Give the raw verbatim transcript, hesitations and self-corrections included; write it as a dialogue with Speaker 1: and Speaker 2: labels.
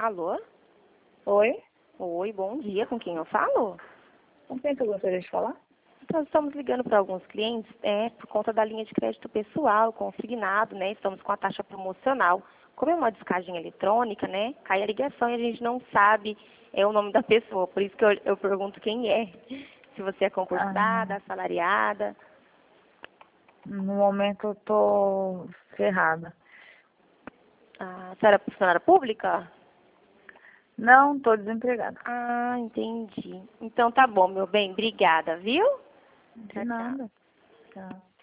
Speaker 1: Alô?
Speaker 2: Oi?
Speaker 1: Oi, bom dia. Com quem eu falo?
Speaker 2: Com quem tu gostaria de falar?
Speaker 1: Nós estamos ligando para alguns clientes é, por conta da linha de crédito pessoal, consignado, né? Estamos com a taxa promocional. Como é uma descagem eletrônica, né? Cai a ligação e a gente não sabe é, o nome da pessoa. Por isso que eu, eu pergunto quem é. Se você é concursada,
Speaker 2: Ah,
Speaker 1: assalariada.
Speaker 2: no momento eu tô ferrada.
Speaker 1: Ah, a senhora é funcionária pública?
Speaker 2: Não, tô desempregada.
Speaker 1: Ah, entendi. Então tá bom, meu bem. Obrigada, viu?
Speaker 2: De
Speaker 1: Tchau, tchau.
Speaker 2: nada. Tá.